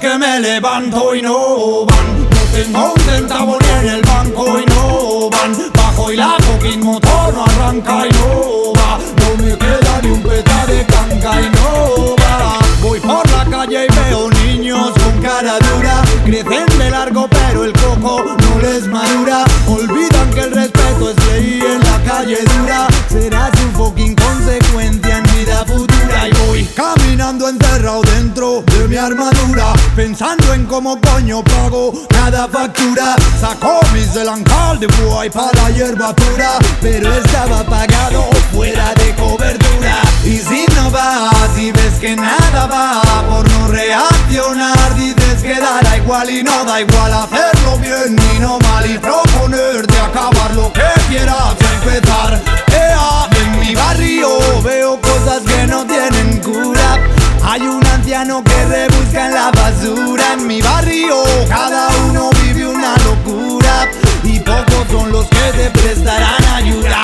que me levanto y no van. No tengo un centavo ni en el banco y no van. Bajo y la fucking motor no arranca y no va. No me queda ni un peta de canca y no va. Voy por la calle y veo niños con cara dura. Crecen de largo pero el coco no les madura. Olvidan que el respeto es ley en la calle dura. Será su fucking consecuencia en vida futura. Y voy caminando encerrado dentro de mi armadura, pensando en cómo coño pago cada factura. Sacó mis delantal de boy para la hierba pura, pero estaba apagado fuera de cobertura. Y si no vas y ves que nada va, por no reaccionar dices que dará igual y no da igual. Hacerlo bien y no mal y proponerte acabar lo que quieras empezar. En mi barrio veo cosas que no tienen cura. Hay un anciano que rebusca en la basura. En mi barrio cada uno vive una locura y pocos son los que te prestarán ayuda.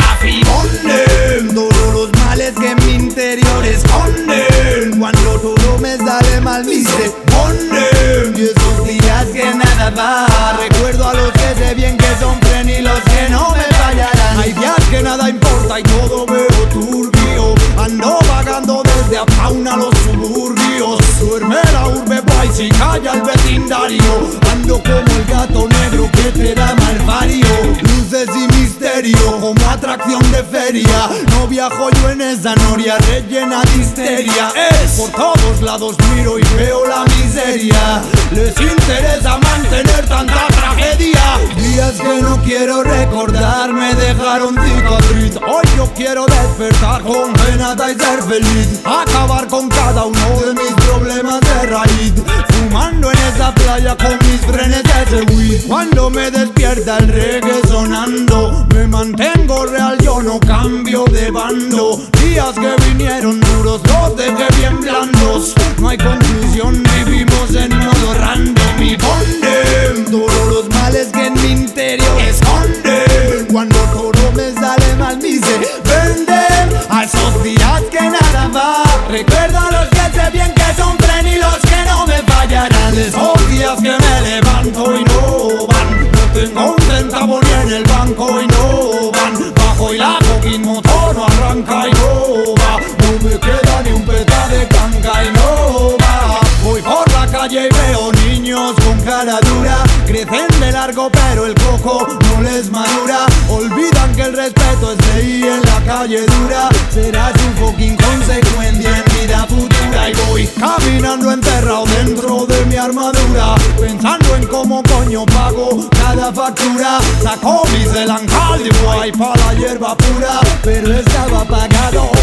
Fibonen todos los males que en mi interior esconden. Cuando todo me sale mal me se ponen. Y esos días que nada va, recuerdo a los que sé bien que son fren y los que no me fallarán. Hay días que nada importa y todo veo turbio. Ando vagando desde Uptown a los suburbios. Duerme la urbe boy si calla el vecindario. Ando como el gato negro que te da malvario. Luces y misterio como atracción de feria. No viajo yo en esa noria rellena de histeria. Por todos lados miro y veo la miseria. Les interesa mantener tanta tragedia. Días que no quiero recordar me dejaron cicatriz. Hoy yo quiero despertar con venada y ser feliz. Acabar con cada uno de mis problemas de raíz. Fumando en esa playa con mis frenes de ese weed. Cuando me despierta el reggae sonando, me mantengo real, yo no cambio de bando. Días que vinieron duros, los dejé bien blandos. No hay conclusión, vivimos en modo random. Y ponen todos los males que en mi interior esconden. Cuando todo me sale mal me se venden. A esos días que nada va, recuerdo a los que sé bien que son fren y los que no me fallarán. Esos días que me levanto y no van. No tengo un centavo ni en el banco y no van. Bajo y la fucking motor no arranca y no va. No me queda ni un peta de canca y no va. Voy por la calle y veo niños con cara dura. Crecen de largo pero el coco no les madura. Olvidan que el respeto es ley en la calle dura. Será su fucking consecuencia en vida futura. Y voy caminando enterrado dentro de mi armadura, pensando en cómo coño pago cada factura. Sacó mis delantal de boy para la hierba pura, pero estaba apagado